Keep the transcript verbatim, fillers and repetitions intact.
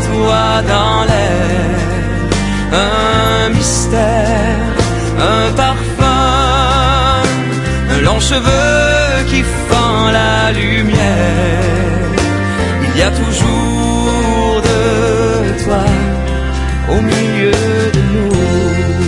toi dans l'air, un mystère, un parfum, un long cheveu qui fend la lumière. Il y a toujours de toi au milieu de nous.